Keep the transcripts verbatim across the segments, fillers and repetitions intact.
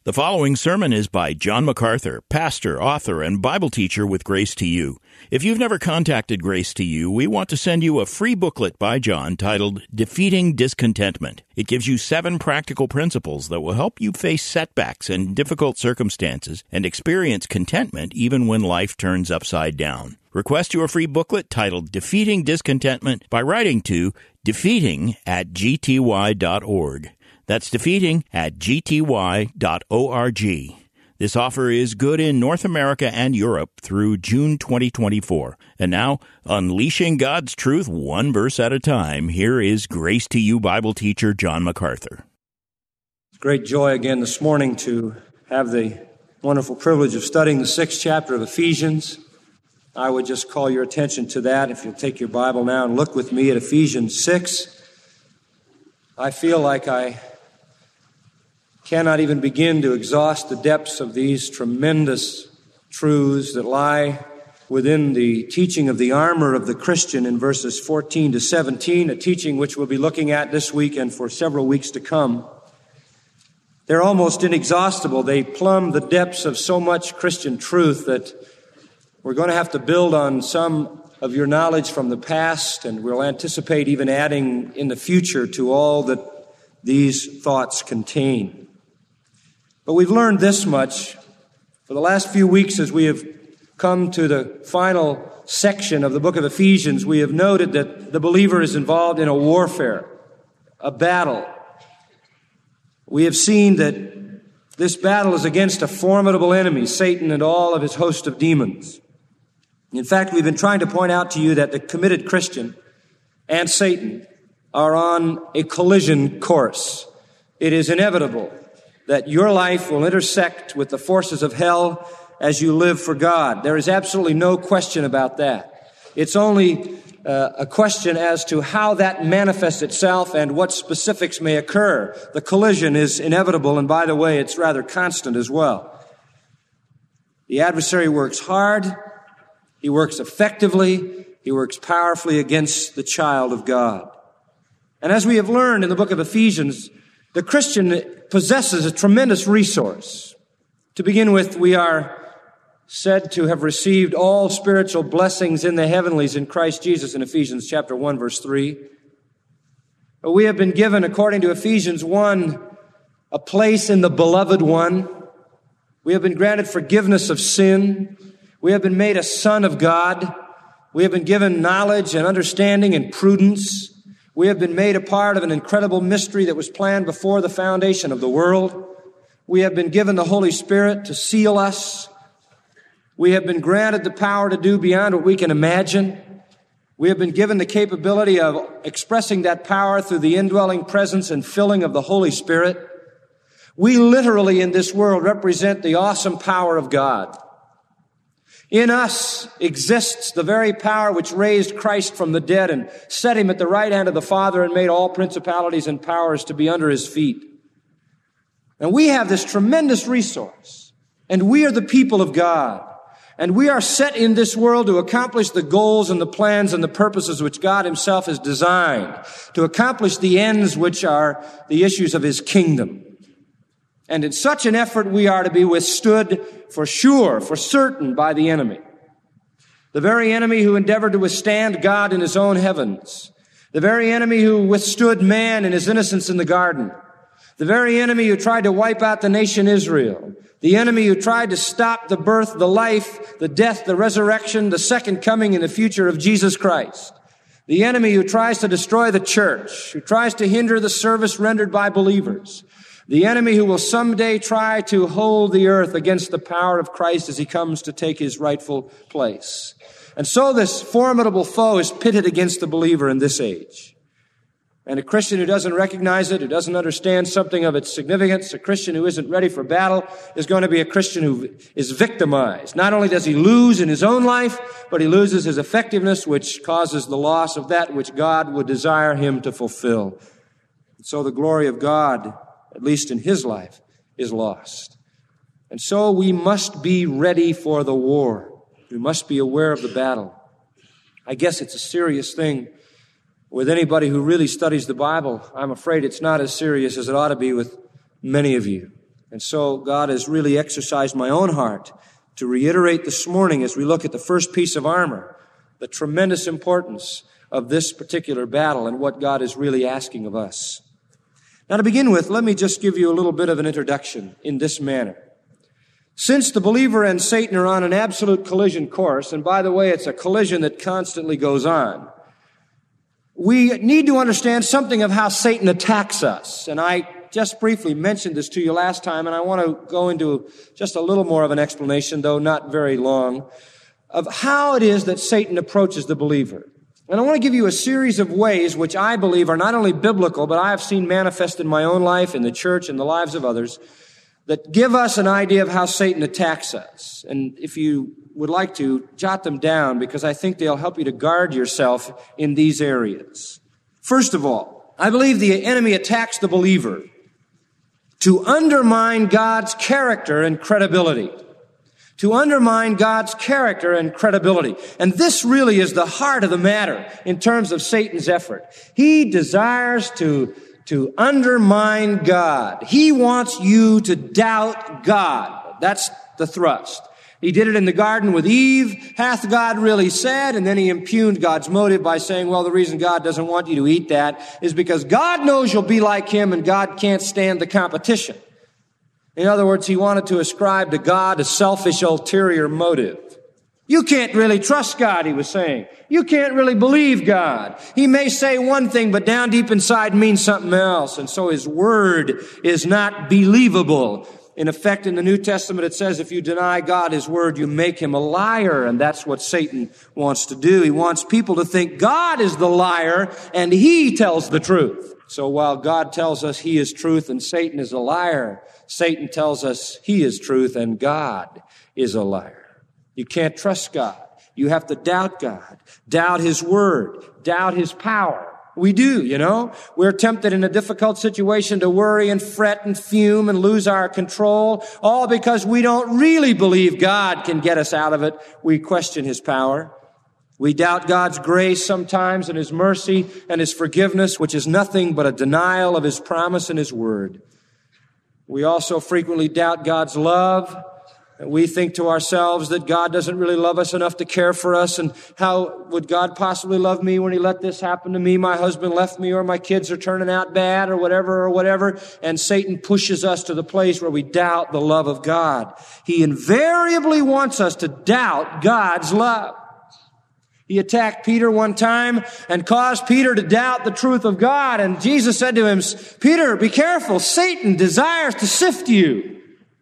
The following sermon is by John MacArthur, pastor, author, and Bible teacher with Grace to You. If you've never contacted Grace to You, we want to send you a free booklet by John titled Defeating Discontentment. It gives you seven practical principles that will help you face setbacks and difficult circumstances and experience contentment even when life turns upside down. Request your free booklet titled Defeating Discontentment by writing to defeating at g t y dot org. That's defeating at g t y dot org. This offer is good in North America and Europe through June twenty twenty-four. And now, unleashing God's truth one verse at a time, here is Grace to You Bible teacher John MacArthur. It's great joy again this morning to have the wonderful privilege of studying the sixth chapter of Ephesians. I would just call your attention to that. If you'll take your Bible now and look with me at Ephesians six. I feel like I cannot even begin to exhaust the depths of these tremendous truths that lie within the teaching of the armor of the Christian in verses fourteen to seventeen, a teaching which we'll be looking at this week and for several weeks to come. They're almost inexhaustible. They plumb the depths of so much Christian truth that we're going to have to build on some of your knowledge from the past, and we'll anticipate even adding in the future to all that these thoughts contain. But we've learned this much for the last few weeks as we have come to the final section of the book of Ephesians. We have noted that the believer is involved in a warfare, a battle. We have seen that this battle is against a formidable enemy, Satan and all of his host of demons. In fact, we've been trying to point out to you that the committed Christian and Satan are on a collision course. It is inevitable that your life will intersect with the forces of hell as you live for God. There is absolutely no question about that. It's only uh, a question as to how that manifests itself and what specifics may occur. The collision is inevitable, and by the way, it's rather constant as well. The adversary works hard. He works effectively. He works powerfully against the child of God. And as we have learned in the book of Ephesians, the Christian possesses a tremendous resource. To begin with, we are said to have received all spiritual blessings in the heavenlies in Christ Jesus in Ephesians chapter one, verse three. But we have been given, according to Ephesians one, a place in the beloved one. We have been granted forgiveness of sin. We have been made a son of God. We have been given knowledge and understanding and prudence. We have been made a part of an incredible mystery that was planned before the foundation of the world. We have been given the Holy Spirit to seal us. We have been granted the power to do beyond what we can imagine. We have been given the capability of expressing that power through the indwelling presence and filling of the Holy Spirit. We literally in this world represent the awesome power of God. In us exists the very power which raised Christ from the dead and set him at the right hand of the Father and made all principalities and powers to be under his feet. And we have this tremendous resource, and we are the people of God, and we are set in this world to accomplish the goals and the plans and the purposes which God himself has designed, to accomplish the ends which are the issues of his kingdom. And in such an effort, we are to be withstood for sure, for certain, by the enemy. The very enemy who endeavored to withstand God in his own heavens. The very enemy who withstood man in his innocence in the garden. The very enemy who tried to wipe out the nation Israel. The enemy who tried to stop the birth, the life, the death, the resurrection, the second coming and the future of Jesus Christ. The enemy who tries to destroy the church, who tries to hinder the service rendered by believers. The enemy who will someday try to hold the earth against the power of Christ as he comes to take his rightful place. And so this formidable foe is pitted against the believer in this age. And a Christian who doesn't recognize it, who doesn't understand something of its significance, a Christian who isn't ready for battle, is going to be a Christian who is victimized. Not only does he lose in his own life, but he loses his effectiveness, which causes the loss of that which God would desire him to fulfill. And so the glory of God, at least in his life, is lost. And so we must be ready for the war. We must be aware of the battle. I guess it's a serious thing with anybody who really studies the Bible. I'm afraid it's not as serious as it ought to be with many of you. And so God has really exercised my own heart to reiterate this morning as we look at the first piece of armor, the tremendous importance of this particular battle and what God is really asking of us. Now, to begin with, let me just give you a little bit of an introduction in this manner. Since the believer and Satan are on an absolute collision course, and by the way, it's a collision that constantly goes on, we need to understand something of how Satan attacks us. And I just briefly mentioned this to you last time, and I want to go into just a little more of an explanation, though not very long, of how it is that Satan approaches the believer. And I want to give you a series of ways which I believe are not only biblical, but I have seen manifest in my own life, in the church, in the lives of others, that give us an idea of how Satan attacks us. And if you would like to, jot them down, because I think they'll help you to guard yourself in these areas. First of all, I believe the enemy attacks the believer to undermine God's character and credibility. To undermine God's character and credibility. And this really is the heart of the matter in terms of Satan's effort. He desires to, to undermine God. He wants you to doubt God. That's the thrust. He did it in the garden with Eve. Hath God really said? And then he impugned God's motive by saying, well, the reason God doesn't want you to eat that is because God knows you'll be like him and God can't stand the competition. In other words, he wanted to ascribe to God a selfish, ulterior motive. You can't really trust God, he was saying. You can't really believe God. He may say one thing, but down deep inside means something else. And so his word is not believable. In effect, in the New Testament, it says if you deny God, his word, you make him a liar. And that's what Satan wants to do. He wants people to think God is the liar and he tells the truth. So while God tells us he is truth and Satan is a liar, Satan tells us he is truth and God is a liar. You can't trust God. You have to doubt God, doubt his word, doubt his power. We do, you know. We're tempted in a difficult situation to worry and fret and fume and lose our control, all because we don't really believe God can get us out of it. We question his power. We doubt God's grace sometimes and his mercy and his forgiveness, which is nothing but a denial of his promise and his word. We also frequently doubt God's love. We think to ourselves that God doesn't really love us enough to care for us, and how would God possibly love me when he let this happen to me? My husband left me, or my kids are turning out bad, or whatever, or whatever. And Satan pushes us to the place where we doubt the love of God. He invariably wants us to doubt God's love. He attacked Peter one time and caused Peter to doubt the truth of God. And Jesus said to him, Peter, be careful. Satan desires to sift you.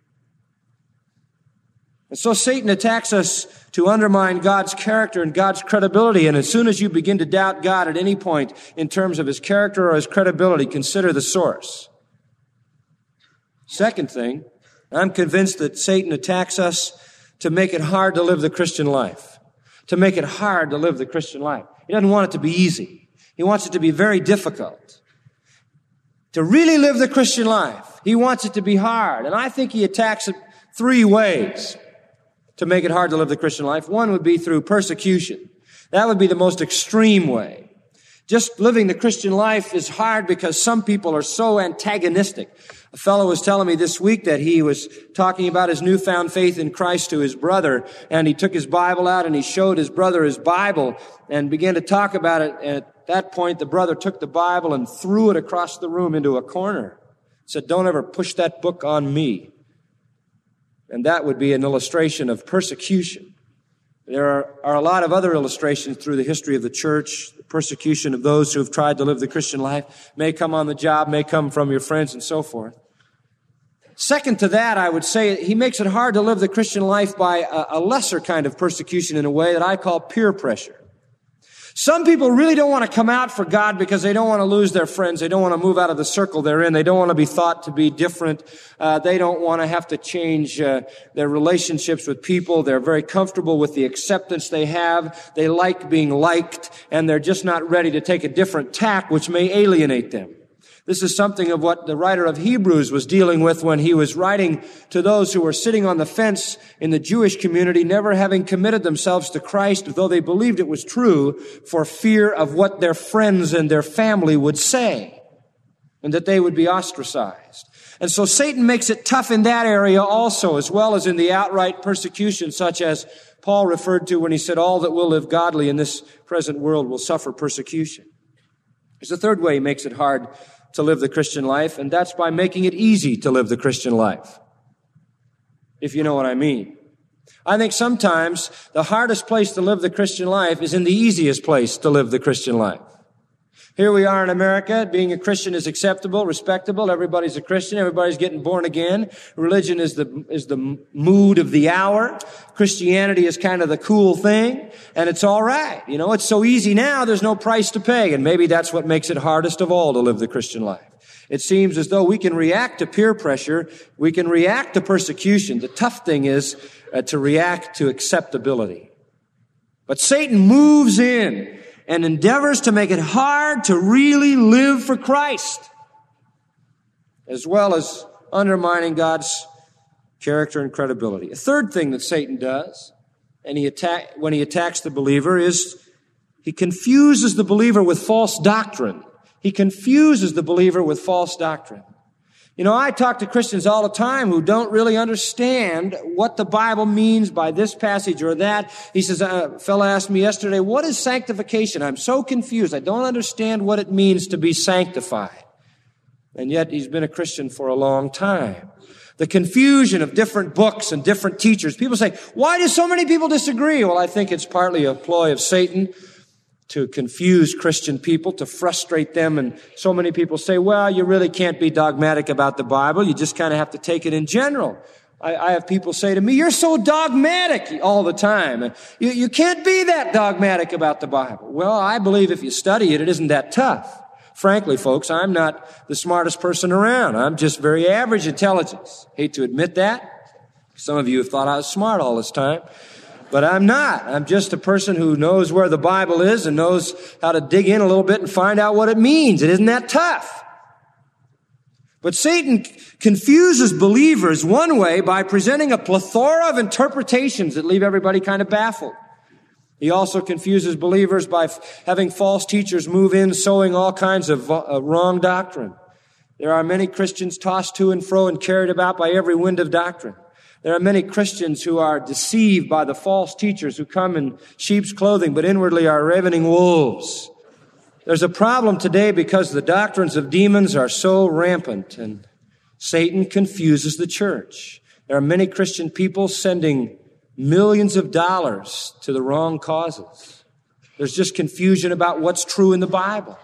And so Satan attacks us to undermine God's character and God's credibility. And as soon as you begin to doubt God at any point in terms of his character or his credibility, consider the source. Second thing, I'm convinced that Satan attacks us to make it hard to live the Christian life. To make it hard to live the Christian life. He doesn't want it to be easy. He wants it to be very difficult. To really live the Christian life, he wants it to be hard. And I think he attacks it three ways to make it hard to live the Christian life. One would be through persecution. That would be the most extreme way. Just living the Christian life is hard because some people are so antagonistic. A fellow was telling me this week that he was talking about his newfound faith in Christ to his brother, and he took his Bible out and he showed his brother his Bible and began to talk about it. And at that point, the brother took the Bible and threw it across the room into a corner. Said, don't ever push that book on me. And that would be an illustration of persecution. There are, are a lot of other illustrations through the history of the church. The persecution of those who have tried to live the Christian life may come on the job, may come from your friends, and so forth. Second to that, I would say he makes it hard to live the Christian life by a, a lesser kind of persecution in a way that I call peer pressure. Some people really don't want to come out for God because they don't want to lose their friends. They don't want to move out of the circle they're in. They don't want to be thought to be different. Uh, they don't want to have to change uh, their relationships with people. They're very comfortable with the acceptance they have. They like being liked, and they're just not ready to take a different tack, which may alienate them. This is something of what the writer of Hebrews was dealing with when he was writing to those who were sitting on the fence in the Jewish community, never having committed themselves to Christ, though they believed it was true, for fear of what their friends and their family would say, and that they would be ostracized. And so Satan makes it tough in that area also, as well as in the outright persecution, such as Paul referred to when he said, all that will live godly in this present world will suffer persecution. There's a third way he makes it hard to live the Christian life, and that's by making it easy to live the Christian life, if you know what I mean. I think sometimes the hardest place to live the Christian life is in the easiest place to live the Christian life. Here we are in America. Being a Christian is acceptable, respectable. Everybody's a Christian. Everybody's getting born again. Religion is the, is the mood of the hour. Christianity is kind of the cool thing. And it's all right. You know, it's so easy now, there's no price to pay. And maybe that's what makes it hardest of all to live the Christian life. It seems as though we can react to peer pressure. We can react to persecution. The tough thing is uh, to react to acceptability. But Satan moves in and endeavors to make it hard to really live for Christ, as well as undermining God's character and credibility. A third thing that Satan does, and he attack, when he attacks the believer, is he confuses the believer with false doctrine. He confuses the believer with false doctrine. You know, I talk to Christians all the time who don't really understand what the Bible means by this passage or that. He says, a fellow asked me yesterday, what is sanctification? I'm so confused. I don't understand what it means to be sanctified. And yet he's been a Christian for a long time. The confusion of different books and different teachers. People say, why do so many people disagree? Well, I think it's partly a ploy of Satan to confuse Christian people, to frustrate them. And so many people say, well, you really can't be dogmatic about the Bible. You just kind of have to take it in general. I, I have people say to me, you're so dogmatic all the time. You, you can't be that dogmatic about the Bible. Well, I believe if you study it, it isn't that tough. Frankly, folks, I'm not the smartest person around. I'm just very average intelligence. Hate to admit that. Some of you have thought I was smart all this time. But I'm not. I'm just a person who knows where the Bible is and knows how to dig in a little bit and find out what it means. It isn't that tough. But Satan confuses believers one way by presenting a plethora of interpretations that leave everybody kind of baffled. He also confuses believers by having false teachers move in, sowing all kinds of uh, wrong doctrine. There are many Christians tossed to and fro and carried about by every wind of doctrine. There are many Christians who are deceived by the false teachers who come in sheep's clothing, but inwardly are ravening wolves. There's a problem today because the doctrines of demons are so rampant, and Satan confuses the church. There are many Christian people sending millions of dollars to the wrong causes. There's just confusion about what's true in the Bible.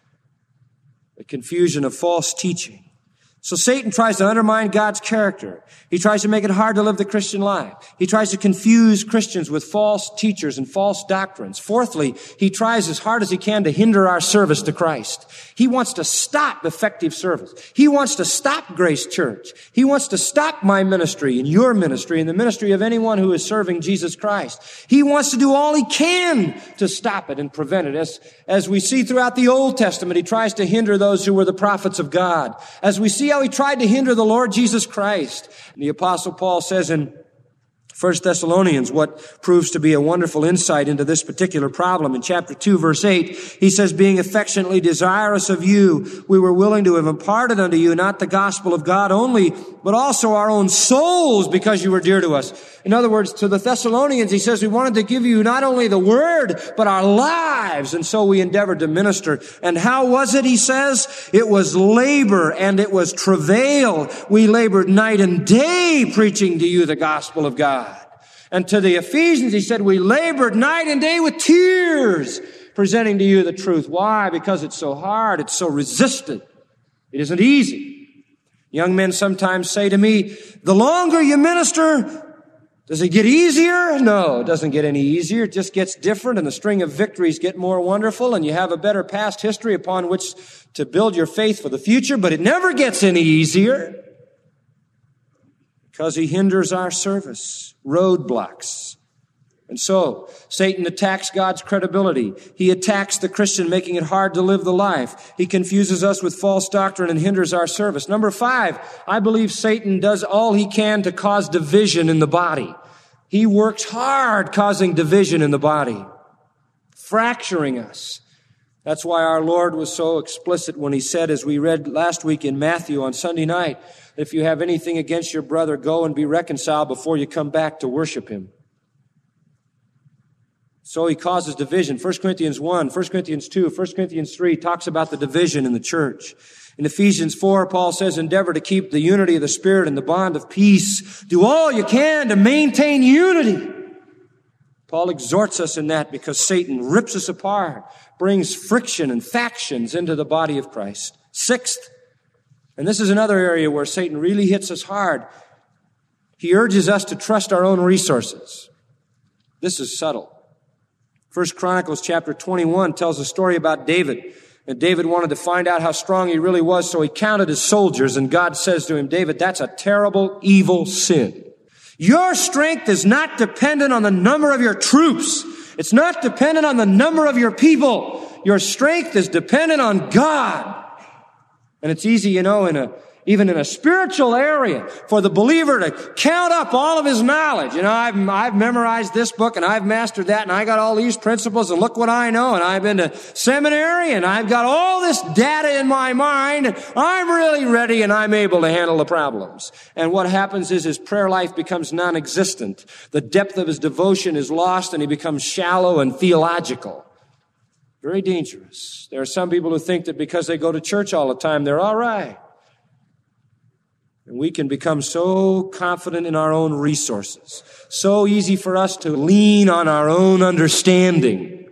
The confusion of false teaching. So Satan tries to undermine God's character. He tries to make it hard to live the Christian life. He tries to confuse Christians with false teachers and false doctrines. Fourthly, he tries as hard as he can to hinder our service to Christ. He wants to stop effective service. He wants to stop Grace Church. He wants to stop my ministry and your ministry and the ministry of anyone who is serving Jesus Christ. He wants to do all he can to stop it and prevent it. As, as we see throughout the Old Testament, he tries to hinder those who were the prophets of God. As we see how he tried to hinder the Lord Jesus Christ. And the Apostle Paul says in First Thessalonians what proves to be a wonderful insight into this particular problem. In chapter two, verse eight, he says, being affectionately desirous of you, we were willing to have imparted unto you not the gospel of God only, but also our own souls, because you were dear to us. In other words, to the Thessalonians, he says, we wanted to give you not only the word, but our lives. And so we endeavored to minister. And how was it, he says? It was labor and it was travail. We labored night and day preaching to you the gospel of God. And to the Ephesians, he said, we labored night and day with tears, presenting to you the truth. Why? Because it's so hard. It's so resisted. It isn't easy. Young men sometimes say to me, the longer you minister, does it get easier? No, it doesn't get any easier. It just gets different, and the string of victories get more wonderful, and you have a better past history upon which to build your faith for the future, but it never gets any easier because he hinders our service, roadblocks. And so, Satan attacks God's credibility. He attacks the Christian, making it hard to live the life. He confuses us with false doctrine and hinders our service. Number five, I believe Satan does all he can to cause division in the body. He works hard causing division in the body, fracturing us. That's why our Lord was so explicit when he said, as we read last week in Matthew on Sunday night, If you have anything against your brother, go and be reconciled before you come back to worship him. So he causes division. First Corinthians one, First Corinthians two, First Corinthians three talks about the division in the church. In Ephesians four, Paul says, endeavor to keep the unity of the Spirit and the bond of peace. Do all you can to maintain unity. Paul exhorts us in that because Satan rips us apart, brings friction and factions into the body of Christ. Sixth, and this is another area where Satan really hits us hard, he urges us to trust our own resources. This is subtle. First Chronicles chapter twenty-one tells a story about David. And David wanted to find out how strong he really was, so he counted his soldiers, and God says to him, David, that's a terrible, evil sin. Your strength is not dependent on the number of your troops. It's not dependent on the number of your people. Your strength is dependent on God. And it's easy, you know, in a even in a spiritual area, for the believer to count up all of his knowledge. You know, I've, I've memorized this book and I've mastered that and I got all these principles and look what I know and I've been to seminary and I've got all this data in my mind and I'm really ready and I'm able to handle the problems. And what happens is his prayer life becomes non-existent. The depth of his devotion is lost and he becomes shallow and theological. Very dangerous. There are some people who think that because they go to church all the time, they're all right. And we can become so confident in our own resources. So easy for us to lean on our own understanding.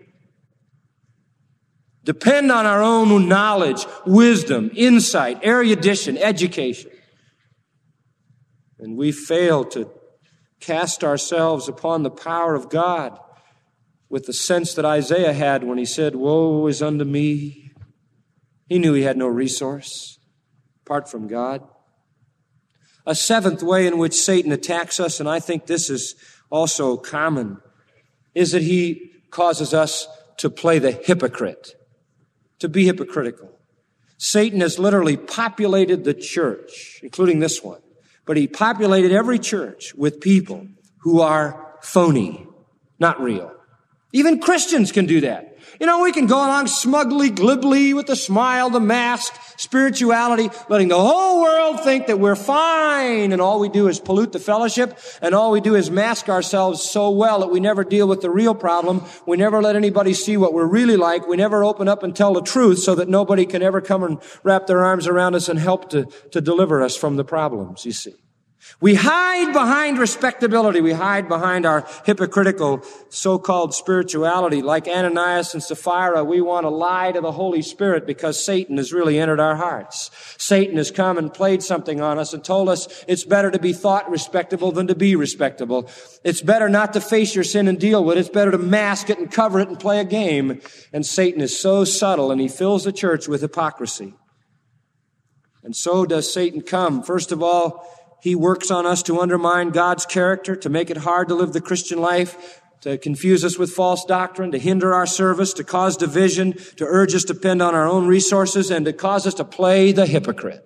Depend on our own knowledge, wisdom, insight, erudition, education. And we fail to cast ourselves upon the power of God with the sense that Isaiah had when he said, woe is unto me. He knew he had no resource apart from God. A seventh way in which Satan attacks us, and I think this is also common, is that he causes us to play the hypocrite, to be hypocritical. Satan has literally populated the church, including this one, but he populated every church with people who are phony, not real. Even Christians can do that. You know, we can go along smugly, glibly, with the smile, the mask, spirituality, letting the whole world think that we're fine, and all we do is pollute the fellowship, and all we do is mask ourselves so well that we never deal with the real problem. We never let anybody see what we're really like. We never open up and tell the truth so that nobody can ever come and wrap their arms around us and help to, to deliver us from the problems, you see. We hide behind respectability. We hide behind our hypocritical so-called spirituality. Like Ananias and Sapphira, we want to lie to the Holy Spirit because Satan has really entered our hearts. Satan has come and played something on us and told us it's better to be thought respectable than to be respectable. It's better not to face your sin and deal with it. It's better to mask it and cover it and play a game. And Satan is so subtle, and he fills the church with hypocrisy. And so does Satan come. First of all, he works on us to undermine God's character, to make it hard to live the Christian life, to confuse us with false doctrine, to hinder our service, to cause division, to urge us to depend on our own resources, and to cause us to play the hypocrite.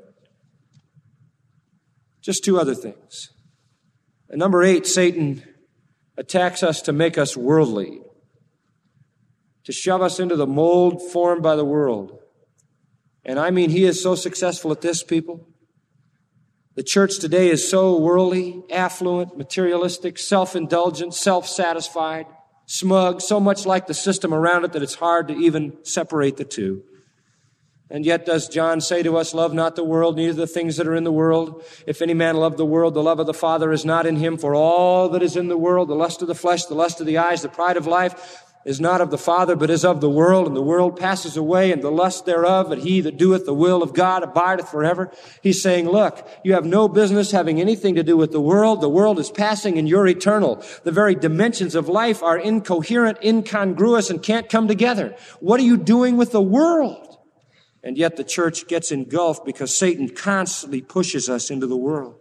Just two other things. And number eight, Satan attacks us to make us worldly, to shove us into the mold formed by the world. And I mean, he is so successful at this, people. The church today is so worldly, affluent, materialistic, self-indulgent, self-satisfied, smug, so much like the system around it that it's hard to even separate the two. And yet does John say to us, love not the world, neither the things that are in the world. If any man love the world, the love of the Father is not in him. For all that is in the world, the lust of the flesh, the lust of the eyes, the pride of life, is not of the Father, but is of the world, and the world passes away, and the lust thereof, but he that doeth the will of God abideth forever. He's saying, look, you have no business having anything to do with the world. The world is passing, and you're eternal. The very dimensions of life are incoherent, incongruous, and can't come together. What are you doing with the world? And yet the church gets engulfed because Satan constantly pushes us into the world.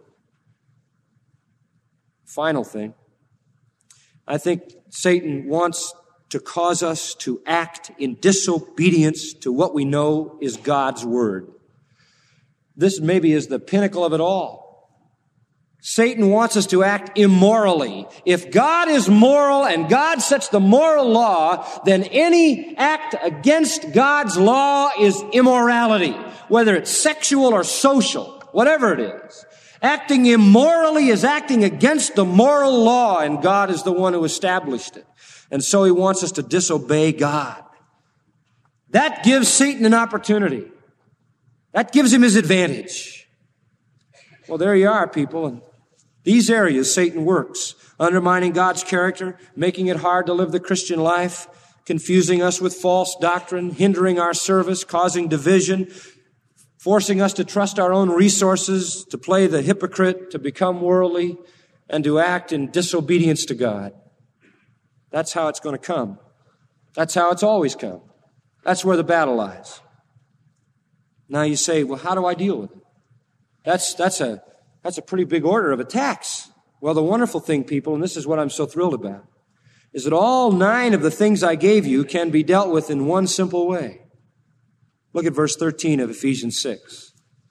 Final thing, I think Satan wants to cause us to act in disobedience to what we know is God's word. This maybe is the pinnacle of it all. Satan wants us to act immorally. If God is moral and God sets the moral law, then any act against God's law is immorality, whether it's sexual or social, whatever it is. Acting immorally is acting against the moral law, and God is the one who established it. And so he wants us to disobey God. That gives Satan an opportunity. That gives him his advantage. Well, there you are, people. In these areas, Satan works, undermining God's character, making it hard to live the Christian life, confusing us with false doctrine, hindering our service, causing division, forcing us to trust our own resources, to play the hypocrite, to become worldly, and to act in disobedience to God. That's how it's going to come. That's how it's always come. That's where the battle lies. Now you say, well, how do I deal with it? That's, that's a, that's a pretty big order of attacks. Well, the wonderful thing, people, and this is what I'm so thrilled about, is that all nine of the things I gave you can be dealt with in one simple way. Look at verse thirteen of Ephesians six.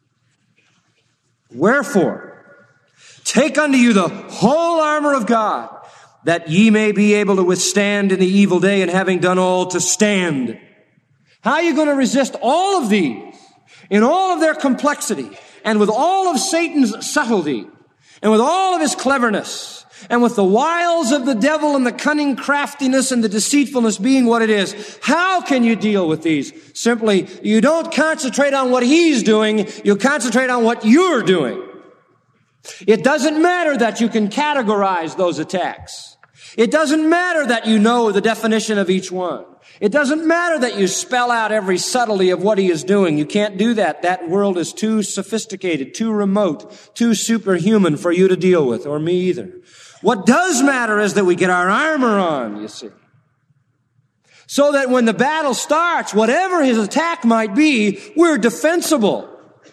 Wherefore, take unto you the whole armor of God, that ye may be able to withstand in the evil day, and having done all, to stand. How are you going to resist all of these in all of their complexity, and with all of Satan's subtlety, and with all of his cleverness, and with the wiles of the devil and the cunning craftiness and the deceitfulness being what it is? How can you deal with these? Simply, you don't concentrate on what he's doing, you concentrate on what you're doing. It doesn't matter that you can categorize those attacks. It doesn't matter that you know the definition of each one. It doesn't matter that you spell out every subtlety of what he is doing. You can't do that. That world is too sophisticated, too remote, too superhuman for you to deal with, or me either. What does matter is that we get our armor on, you see. So that when the battle starts, whatever his attack might be, we're defensible.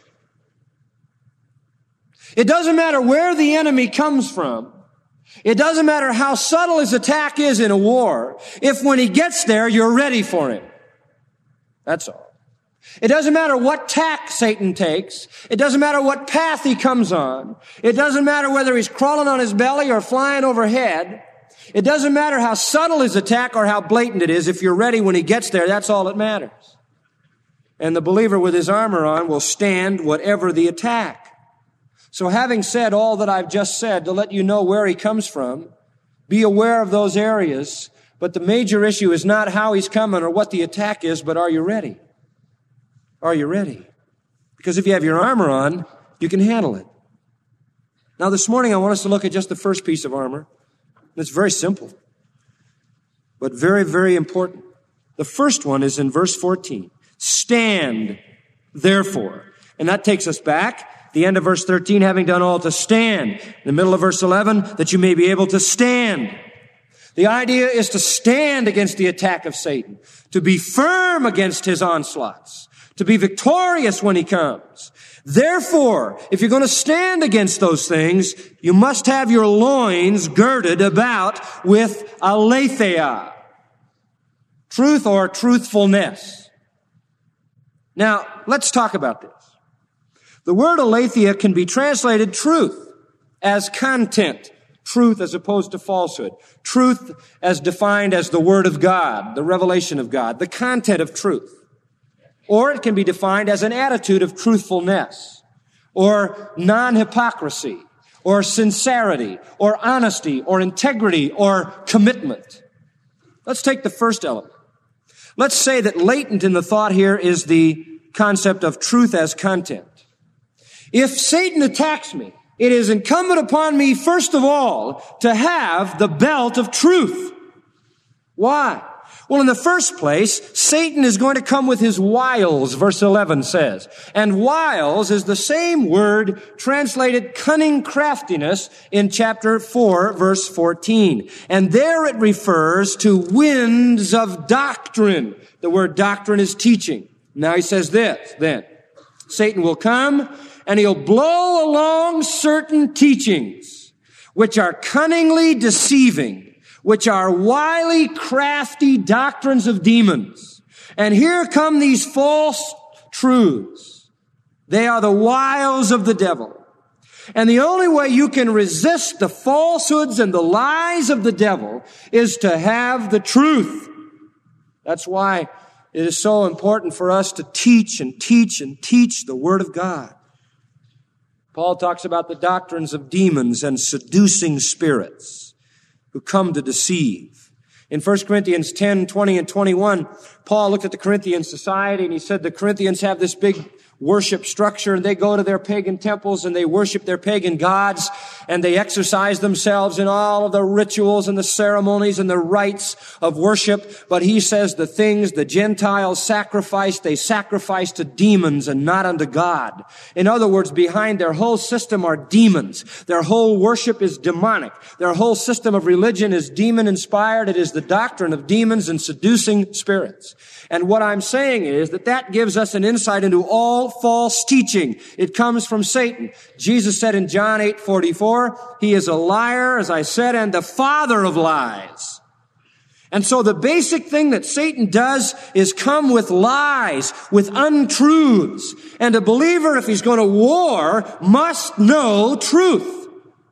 It doesn't matter where the enemy comes from. It doesn't matter how subtle his attack is in a war, if when he gets there, you're ready for him. That's all. It doesn't matter what tack Satan takes. It doesn't matter what path he comes on. It doesn't matter whether he's crawling on his belly or flying overhead. It doesn't matter how subtle his attack or how blatant it is. If you're ready when he gets there, that's all that matters. And the believer with his armor on will stand whatever the attack. So having said all that I've just said to let you know where he comes from, be aware of those areas. But the major issue is not how he's coming or what the attack is, but are you ready? Are you ready? Because if you have your armor on, you can handle it. Now this morning I want us to look at just the first piece of armor. It's very simple, but very, very important. The first one is in verse fourteen. Stand, therefore. And that takes us back. The end of verse thirteen, having done all to stand. In the middle of verse eleven, that you may be able to stand. The idea is to stand against the attack of Satan, to be firm against his onslaughts, to be victorious when he comes. Therefore, if you're going to stand against those things, you must have your loins girded about with aletheia, truth or truthfulness. Now, let's talk about this. The word aletheia can be translated truth as content, truth as opposed to falsehood, truth as defined as the Word of God, the revelation of God, the content of truth. Or it can be defined as an attitude of truthfulness, or non-hypocrisy, or sincerity, or honesty, or integrity, or commitment. Let's take the first element. Let's say that latent in the thought here is the concept of truth as content. If Satan attacks me, it is incumbent upon me, first of all, to have the belt of truth. Why? Well, in the first place, Satan is going to come with his wiles, verse eleven says. And wiles is the same word translated cunning craftiness in chapter four, verse fourteen. And there it refers to winds of doctrine. The word doctrine is teaching. Now he says this, then. Satan will come and he'll blow along certain teachings which are cunningly deceiving, which are wily, crafty doctrines of demons. And here come these false truths. They are the wiles of the devil. And the only way you can resist the falsehoods and the lies of the devil is to have the truth. That's why it is so important for us to teach and teach and teach the Word of God. Paul talks about the doctrines of demons and seducing spirits who come to deceive. In First Corinthians ten, twenty, and twenty-one, Paul looked at the Corinthian society and he said the Corinthians have this big worship structure, and they go to their pagan temples and they worship their pagan gods, and they exercise themselves in all of the rituals and the ceremonies and the rites of worship. But he says the things the Gentiles sacrifice, they sacrifice to demons and not unto God. In other words, behind their whole system are demons. Their whole worship is demonic. Their whole system of religion is demon-inspired. It is the doctrine of demons and seducing spirits. And what I'm saying is that that gives us an insight into all false teaching. It comes from Satan. Jesus said in John eight forty-four, he is a liar, as I said, and the father of lies. And so the basic thing that Satan does is come with lies, with untruths. And a believer, if he's going to war, must know truth.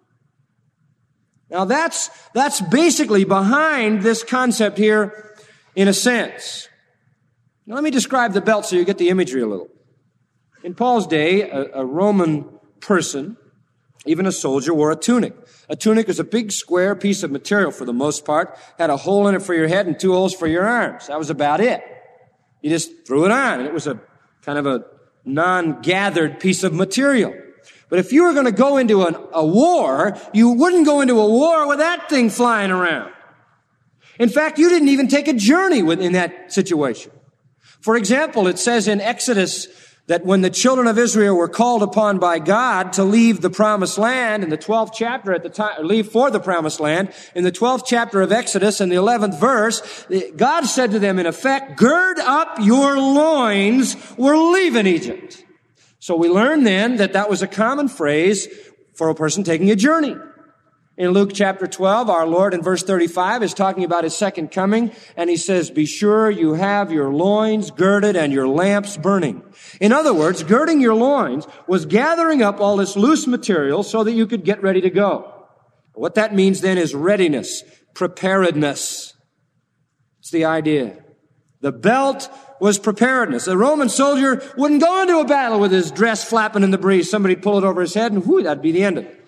Now that's, that's basically behind this concept here in a sense. Now let me describe the belt so you get the imagery a little. In Paul's day, a, a Roman person, even a soldier, wore a tunic. A tunic is a big square piece of material for the most part, had a hole in it for your head and two holes for your arms. That was about it. You just threw it on, and it was a kind of a non-gathered piece of material. But if you were going to go into an, a war, you wouldn't go into a war with that thing flying around. In fact, you didn't even take a journey in that situation. For example, it says in Exodus that when the children of Israel were called upon by God to leave the promised land in the twelfth chapter at the time, or leave for the promised land, in the twelfth chapter of Exodus in the eleventh verse, God said to them in effect, gird up your loins, we're leaving Egypt. So we learn then that that was a common phrase for a person taking a journey. In Luke chapter twelve, our Lord in verse thirty-five is talking about his second coming, and he says, be sure you have your loins girded and your lamps burning. In other words, girding your loins was gathering up all this loose material so that you could get ready to go. What that means then is readiness, preparedness. It's the idea. The belt was preparedness. A Roman soldier wouldn't go into a battle with his dress flapping in the breeze. Somebody'd pull it over his head and whoo, that'd be the end of it.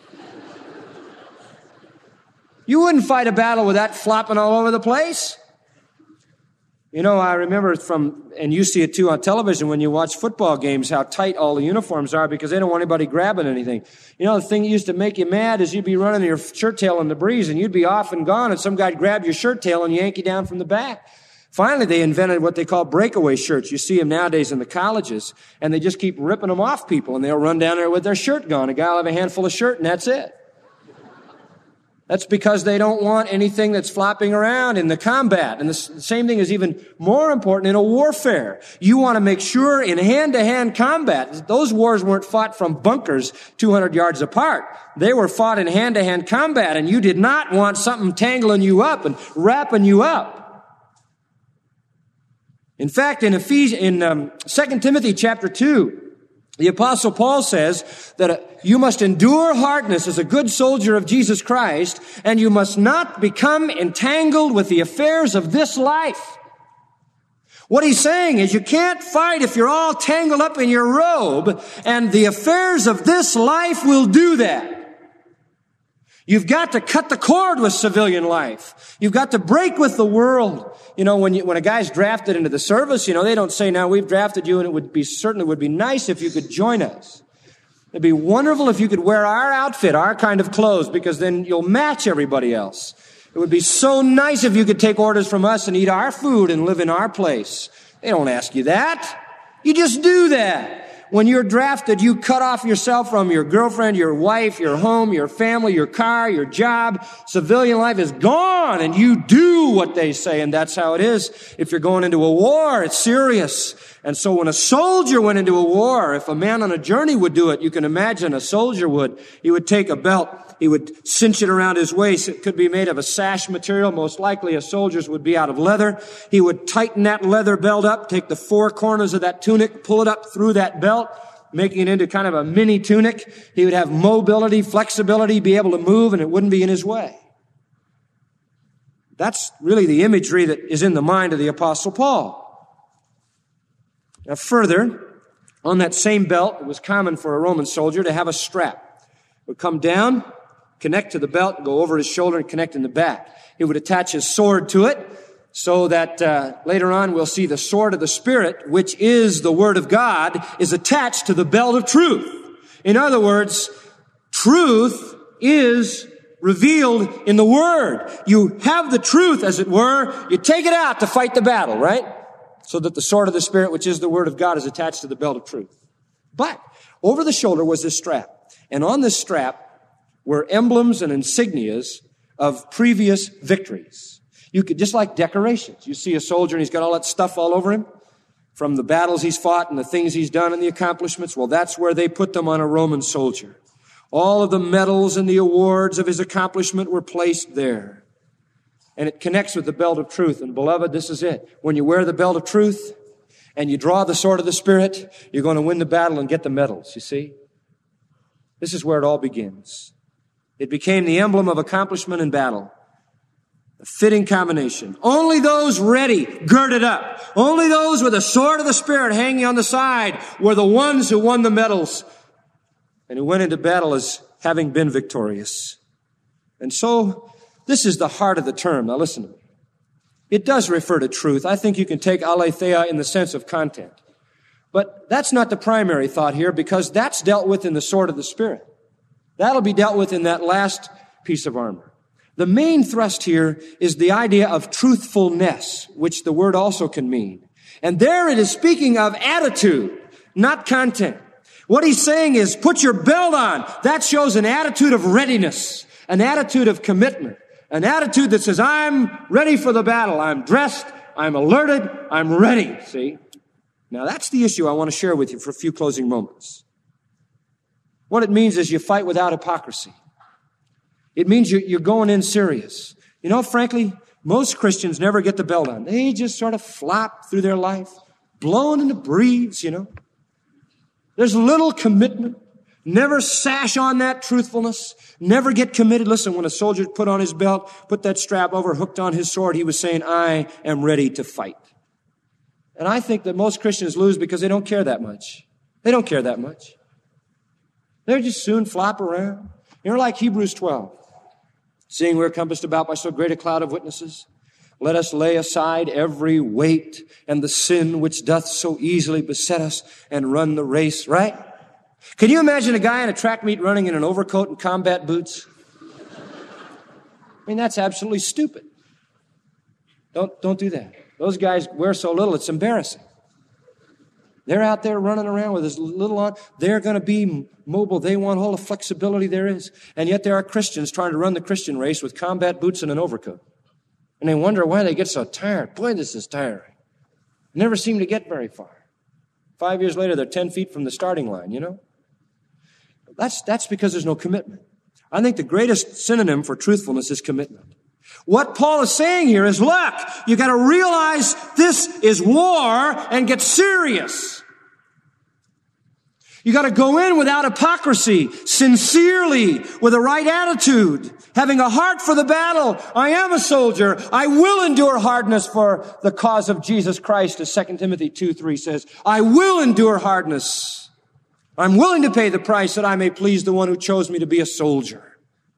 You wouldn't fight a battle with that flopping all over the place. You know, I remember from, and you see it too on television when you watch football games, how tight all the uniforms are because they don't want anybody grabbing anything. You know, the thing that used to make you mad is you'd be running your shirt tail in the breeze and you'd be off and gone and some guy'd grab your shirt tail and yank you down from the back. Finally, they invented what they call breakaway shirts. You see them nowadays in the colleges, and they just keep ripping them off people, and they'll run down there with their shirt gone. A guy will have a handful of shirt, and that's it. That's because they don't want anything that's flopping around in the combat. And the same thing is even more important in a warfare. You want to make sure in hand-to-hand combat, those wars weren't fought from bunkers two hundred yards apart. They were fought in hand-to-hand combat, and you did not want something tangling you up and wrapping you up. In fact, in Ephesians, in um, Second Timothy chapter two, the Apostle Paul says that uh, you must endure hardness as a good soldier of Jesus Christ, and you must not become entangled with the affairs of this life. What he's saying is you can't fight if you're all tangled up in your robe, and the affairs of this life will do that. You've got to cut the cord with civilian life. You've got to break with the world. You know, when you, when a guy's drafted into the service, you know, they don't say, now we've drafted you and it would be, certainly would be nice if you could join us. It'd be wonderful if you could wear our outfit, our kind of clothes, because then you'll match everybody else. It would be so nice if you could take orders from us and eat our food and live in our place. They don't ask you that. You just do that. When you're drafted, you cut off yourself from your girlfriend, your wife, your home, your family, your car, your job. Civilian life is gone, and you do what they say, and that's how it is. If you're going into a war, it's serious. And so when a soldier went into a war, if a man on a journey would do it, you can imagine a soldier would. He would take a belt, he would cinch it around his waist. It could be made of a sash material. Most likely a soldier's would be out of leather. He would tighten that leather belt up, take the four corners of that tunic, pull it up through that belt, making it into kind of a mini tunic. He would have mobility, flexibility, be able to move, and it wouldn't be in his way. That's really the imagery that is in the mind of the Apostle Paul. Now further, On that same belt, it was common for a Roman soldier to have a strap. It would come down, connect to the belt, go over his shoulder and connect in the back. He would attach his sword to it so that uh, later on we'll see the sword of the Spirit, which is the Word of God, is attached to the belt of truth. In other words, truth is revealed in the Word. You have the truth, as it were. You take it out to fight the battle, right? So that the sword of the Spirit, which is the Word of God, is attached to the belt of truth. But over the shoulder was this strap. And on this strap were emblems and insignias of previous victories. You could, just like decorations. You see a soldier and he's got all that stuff all over him from the battles he's fought and the things he's done and the accomplishments. Well, that's where they put them on a Roman soldier. All of the medals and the awards of his accomplishment were placed there. And it connects with the belt of truth. And beloved, this is it. When you wear the belt of truth and you draw the sword of the Spirit, you're going to win the battle and get the medals, you see? This is where it all begins. It became the emblem of accomplishment in battle. A fitting combination. Only those ready, girded up. Only those with the sword of the Spirit hanging on the side were the ones who won the medals and who went into battle as having been victorious. And so, this is the heart of the term. Now listen to me. It does refer to truth. I think you can take aletheia in the sense of content. But that's not the primary thought here because that's dealt with in the sword of the Spirit. That'll be dealt with in that last piece of armor. The main thrust here is the idea of truthfulness, which the word also can mean. And there it is speaking of attitude, not content. What he's saying is put your belt on. That shows an attitude of readiness, an attitude of commitment. An attitude that says, I'm ready for the battle. I'm dressed. I'm alerted. I'm ready. See? Now that's the issue I want to share with you for a few closing moments. What it means is you fight without hypocrisy. It means you're, you're going in serious. You know, frankly, most Christians never get the belt on. They just sort of flop through their life, blowing in the breeze, you know. There's little commitment. Never sash on that truthfulness. Never get committed. Listen, when a soldier put on his belt, put that strap over, hooked on his sword, he was saying, I am ready to fight. And I think that most Christians lose because they don't care that much. They don't care that much. They're just soon flop around. You're like Hebrews twelve. Seeing we're compassed about by so great a cloud of witnesses, let us lay aside every weight and the sin which doth so easily beset us and run the race, right? Can you imagine a guy in a track meet running in an overcoat and combat boots? I mean, that's absolutely stupid. Don't, don't do that. Those guys wear so little, it's embarrassing. They're out there running around with as little on. They're going to be mobile. They want all the flexibility there is. And yet there are Christians trying to run the Christian race with combat boots and an overcoat. And they wonder why they get so tired. Boy, this is tiring. Never seem to get very far. Five years later, they're ten feet from the starting line, you know? That's, that's because there's no commitment. I think the greatest synonym for truthfulness is commitment. What Paul is saying here is, look, you got to realize this is war and get serious. You got to go in without hypocrisy, sincerely, with a right attitude, having a heart for the battle. I am a soldier. I will endure hardness for the cause of Jesus Christ, as Second Timothy two three says. I will endure hardness. I'm willing to pay the price that I may please the one who chose me to be a soldier.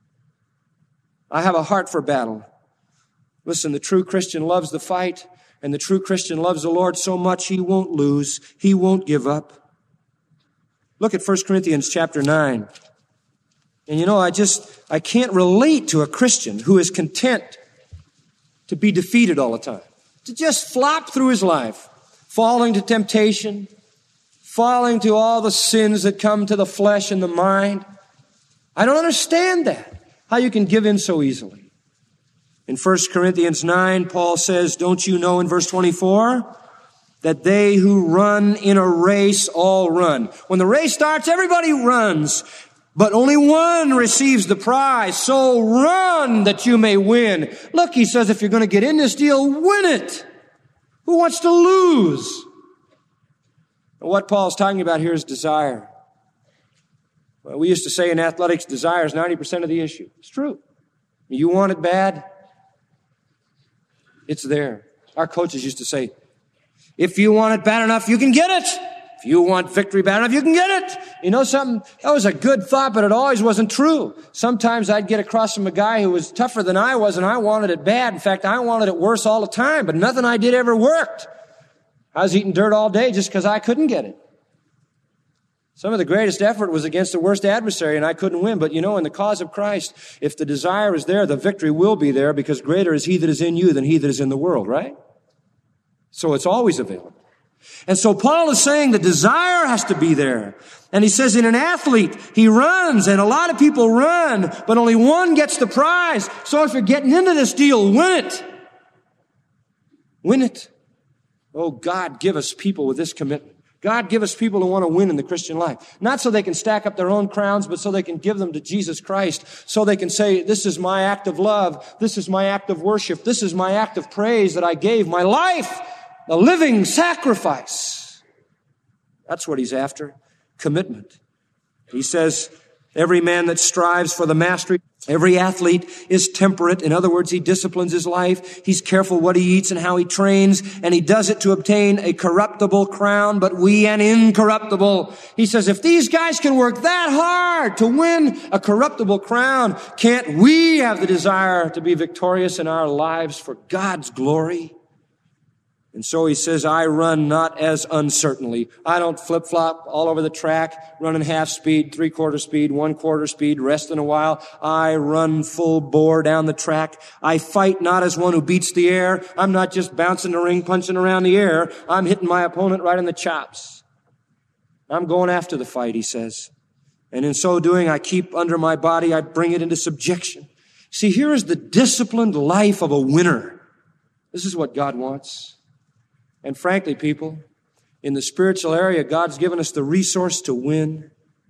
I have a heart for battle. Listen, the true Christian loves the fight, and the true Christian loves the Lord so much he won't lose. He won't give up. Look at First Corinthians chapter nine. And you know, I just, I can't relate to a Christian who is content to be defeated all the time. To just flop through his life, falling to temptation, falling to all the sins that come to the flesh and the mind. I don't understand that. How you can give in so easily. In First Corinthians nine, Paul says, don't you know in verse twenty-four, that they who run in a race all run. When the race starts, everybody runs, but only one receives the prize. So run that you may win. Look, he says, if you're going to get in this deal, win it. Who wants to lose? And what Paul's talking about here is desire. Well, we used to say in athletics, desire is ninety percent of the issue. It's true. You want it bad, it's there. Our coaches used to say, if you want it bad enough, you can get it. If you want victory bad enough, you can get it. You know something? That was a good thought, but it always wasn't true. Sometimes I'd get across from a guy who was tougher than I was, and I wanted it bad. In fact, I wanted it worse all the time, but nothing I did ever worked. I was eating dirt all day just because I couldn't get it. Some of the greatest effort was against the worst adversary, and I couldn't win. But you know, in the cause of Christ, if the desire is there, the victory will be there, because greater is he that is in you than he that is in the world, right? So it's always available. And so Paul is saying the desire has to be there. And he says in an athlete, he runs, and a lot of people run, but only one gets the prize. So if you're getting into this deal, win it. Win it. Oh, God, give us people with this commitment. God, give us people who want to win in the Christian life. Not so they can stack up their own crowns, but so they can give them to Jesus Christ. So they can say, this is my act of love. This is my act of worship. This is my act of praise that I gave my life, a living sacrifice. That's what he's after. Commitment. He says, every man that strives for the mastery, every athlete is temperate. In other words, he disciplines his life. He's careful what he eats and how he trains, and he does it to obtain a corruptible crown, but we an incorruptible. He says, if these guys can work that hard to win a corruptible crown, can't we have the desire to be victorious in our lives for God's glory? And so he says, I run not as uncertainly. I don't flip-flop all over the track, running half speed, three-quarter speed, one-quarter speed, resting a while. I run full bore down the track. I fight not as one who beats the air. I'm not just bouncing the ring, punching around the air. I'm hitting my opponent right in the chops. I'm going after the fight, he says. And in so doing, I keep under my body, I bring it into subjection. See, here is the disciplined life of a winner. This is what God wants. And frankly, people, in the spiritual area, God's given us the resource to win.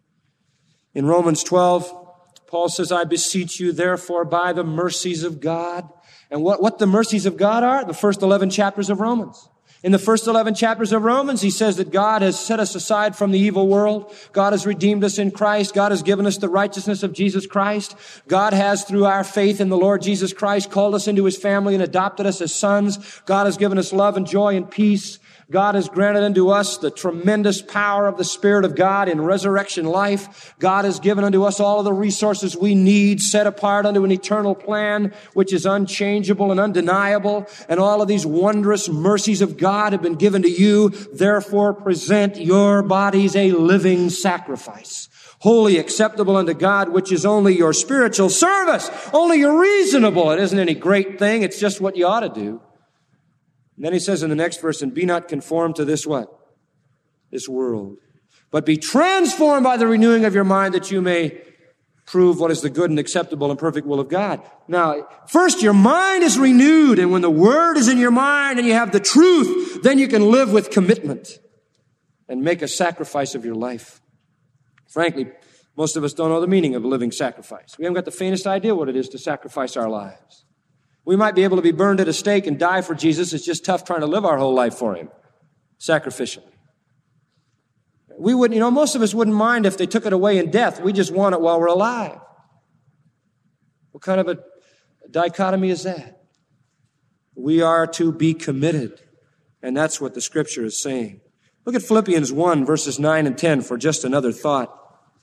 In Romans twelve, Paul says, I beseech you, therefore, by the mercies of God. And what, what the mercies of God are? The first eleven chapters of Romans. In the first eleven chapters of Romans, he says that God has set us aside from the evil world. God has redeemed us in Christ. God has given us the righteousness of Jesus Christ. God has, through our faith in the Lord Jesus Christ, called us into his family and adopted us as sons. God has given us love and joy and peace. God has granted unto us the tremendous power of the Spirit of God in resurrection life. God has given unto us all of the resources we need, set apart unto an eternal plan, which is unchangeable and undeniable. And all of these wondrous mercies of God have been given to you. Therefore, present your bodies a living sacrifice, holy, acceptable unto God, which is only your spiritual service, only your reasonable. It isn't any great thing. It's just what you ought to do. And then he says in the next verse, and be not conformed to this what? This world. But be transformed by the renewing of your mind, that you may prove what is the good and acceptable and perfect will of God. Now, first your mind is renewed, and when the word is in your mind and you have the truth, then you can live with commitment and make a sacrifice of your life. Frankly, most of us don't know the meaning of a living sacrifice. We haven't got the faintest idea what it is to sacrifice our lives. We might be able to be burned at a stake and die for Jesus. It's just tough trying to live our whole life for him, sacrificially. We wouldn't, you know, most of us wouldn't mind if they took it away in death. We just want it while we're alive. What kind of a dichotomy is that? We are to be committed, and that's what the Scripture is saying. Look at Philippians one, verses nine and ten for just another thought.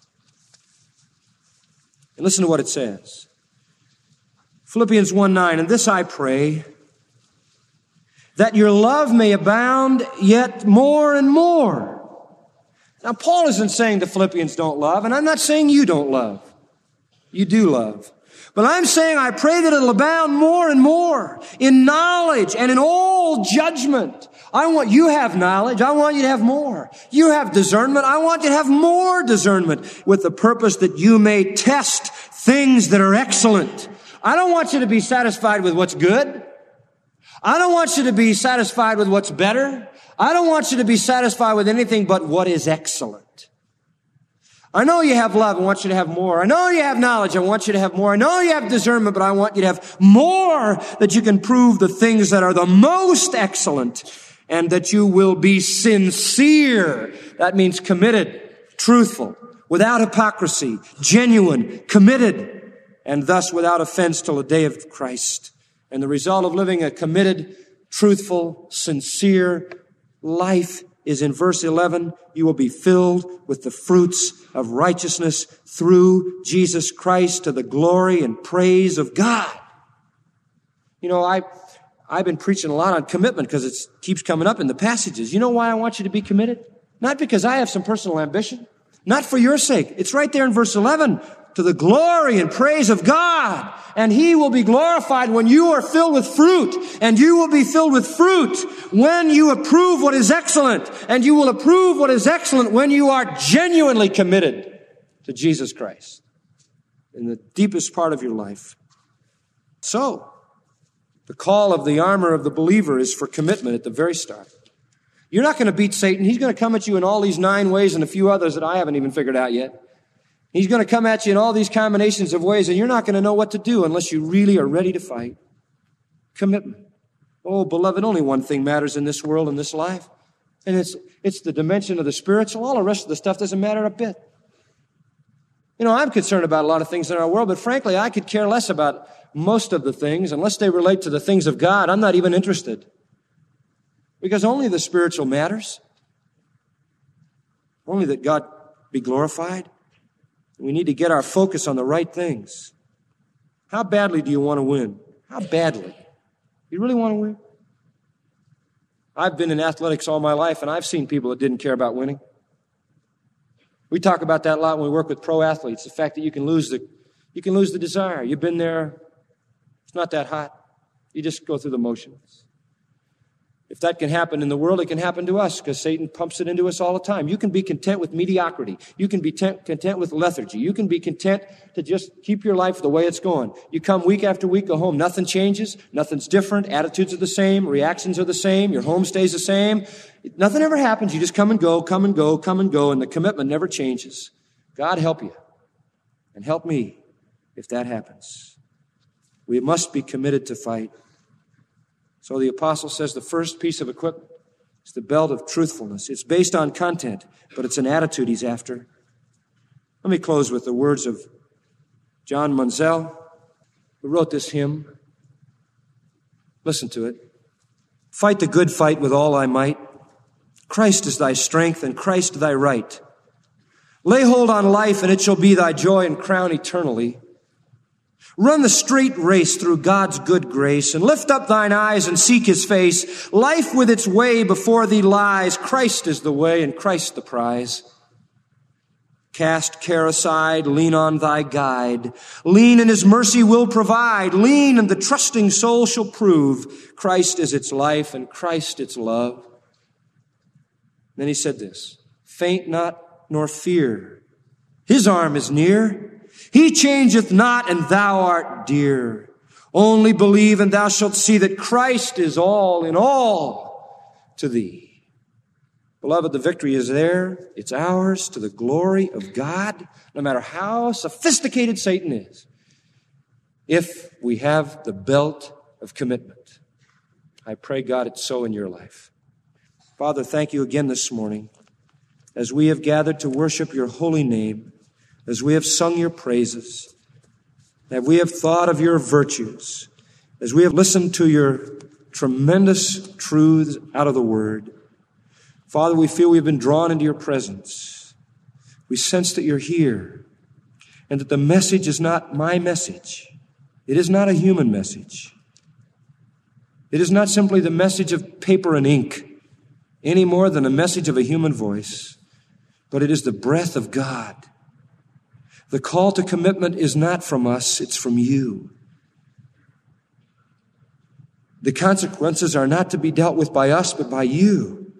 And listen to what it says. Philippians one nine, and this I pray, that your love may abound yet more and more. Now, Paul isn't saying the Philippians don't love, and I'm not saying you don't love. You do love. But I'm saying I pray that it'll abound more and more in knowledge and in all judgment. I want you to have knowledge. I want you to have more. You have discernment. I want you to have more discernment, with the purpose that you may test things that are excellent. I don't want you to be satisfied with what's good. I don't want you to be satisfied with what's better. I don't want you to be satisfied with anything but what is excellent. I know you have love. I want you to have more. I know you have knowledge. I want you to have more. I know you have discernment, but I want you to have more, that you can prove the things that are the most excellent, and that you will be sincere. That means committed, truthful, without hypocrisy, genuine, committed, and thus without offense till the day of Christ. And the result of living a committed, truthful, sincere life is in verse eleven, you will be filled with the fruits of righteousness through Jesus Christ to the glory and praise of God. You know, I, I've been preaching a lot on commitment because it keeps coming up in the passages. You know why I want you to be committed? Not because I have some personal ambition. Not for your sake. It's right there in verse eleven. To the glory and praise of God. And He will be glorified when you are filled with fruit. And you will be filled with fruit when you approve what is excellent. And you will approve what is excellent when you are genuinely committed to Jesus Christ in the deepest part of your life. So, the call of the armor of the believer is for commitment at the very start. You're not going to beat Satan. He's going to come at you in all these nine ways and a few others that I haven't even figured out yet. He's going to come at you in all these combinations of ways, and you're not going to know what to do unless you really are ready to fight. Commitment. Oh, beloved, only one thing matters in this world, in this life, and it's it's the dimension of the spiritual. All the rest of the stuff doesn't matter a bit. You know, I'm concerned about a lot of things in our world, but frankly, I could care less about most of the things. Unless they relate to the things of God, I'm not even interested. Because only the spiritual matters. Only that God be glorified. We need to get our focus on the right things. How badly do you want to win? How badly? You really want to win? I've been in athletics all my life, and I've seen people that didn't care about winning. We talk about that a lot when we work with pro athletes, the fact that you can lose the, you can lose the desire. You've been there. It's not that hot. You just go through the motions. If that can happen in the world, it can happen to us because Satan pumps it into us all the time. You can be content with mediocrity. You can be tent, content with lethargy. You can be content to just keep your life the way it's going. You come week after week, go home. Nothing changes. Nothing's different. Attitudes are the same. Reactions are the same. Your home stays the same. Nothing ever happens. You just come and go, come and go, come and go, and the commitment never changes. God help you and help me if that happens. We must be committed to fight. So the apostle says the first piece of equipment is the belt of truthfulness. It's based on content, but it's an attitude he's after. Let me close with the words of John Munzel, who wrote this hymn. Listen to it. Fight the good fight with all thy might. Christ is thy strength and Christ thy right. Lay hold on life and it shall be thy joy and crown eternally. Run the straight race through God's good grace and lift up thine eyes and seek His face. Life with its way before thee lies. Christ is the way and Christ the prize. Cast care aside, lean on thy guide. Lean and His mercy will provide. Lean and the trusting soul shall prove. Christ is its life and Christ its love. Then he said this, faint not nor fear. His arm is near. He changeth not, and thou art dear. Only believe, and thou shalt see that Christ is all in all to thee. Beloved, the victory is there. It's ours to the glory of God, no matter how sophisticated Satan is, if we have the belt of commitment. I pray, God, it's so in your life. Father, thank you again this morning as we have gathered to worship your holy name. As we have sung your praises, as we have thought of your virtues, as we have listened to your tremendous truths out of the Word, Father, we feel we've been drawn into your presence. We sense that you're here and that the message is not my message. It is not a human message. It is not simply the message of paper and ink any more than a message of a human voice, but it is the breath of God. The call to commitment is not from us, it's from you. The consequences are not to be dealt with by us, but by you.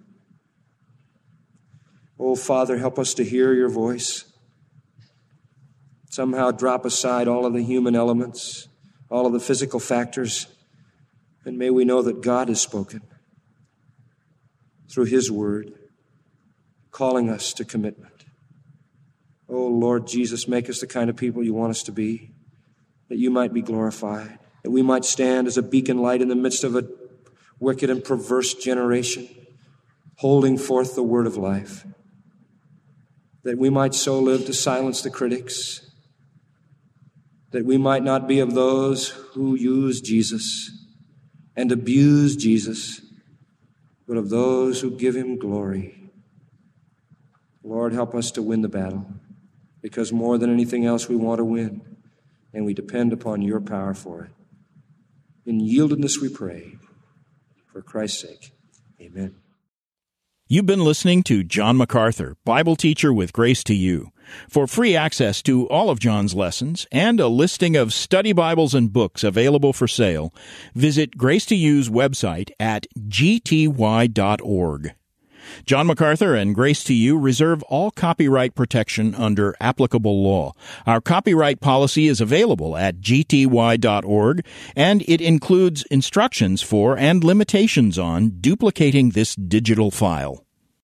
Oh, Father, help us to hear your voice. Somehow drop aside all of the human elements, all of the physical factors, and may we know that God has spoken through His word, calling us to commitment. Oh, Lord Jesus, make us the kind of people you want us to be, that you might be glorified, that we might stand as a beacon light in the midst of a wicked and perverse generation, holding forth the word of life, that we might so live to silence the critics, that we might not be of those who use Jesus and abuse Jesus, but of those who give him glory. Lord, help us to win the battle, because more than anything else we want to win, and we depend upon your power for it. In yieldedness we pray, for Christ's sake. Amen. You've been listening to John MacArthur, Bible teacher with Grace to You. For free access to all of John's lessons and a listing of study Bibles and books available for sale, visit Grace to You's website at g t y dot org. John MacArthur and Grace to You reserve all copyright protection under applicable law. Our copyright policy is available at g t y dot org, and it includes instructions for and limitations on duplicating this digital file.